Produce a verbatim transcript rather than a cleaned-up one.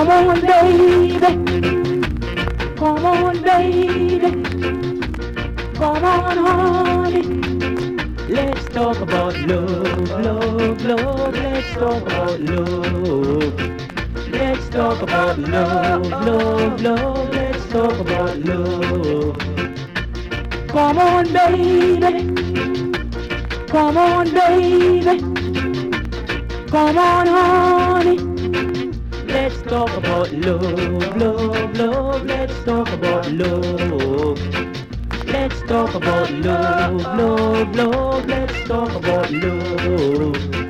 Come on, baby. Come on, baby. Come on, honey. Let's talk about love, love, love. Let's talk about love. Let's talk about love, love, love. Let's talk about love. Come on, baby. Come on, baby. Come on, honey. Let's talk about love, love, love. Let's talk about love. Let's talk about love, love, love. Let's talk about love.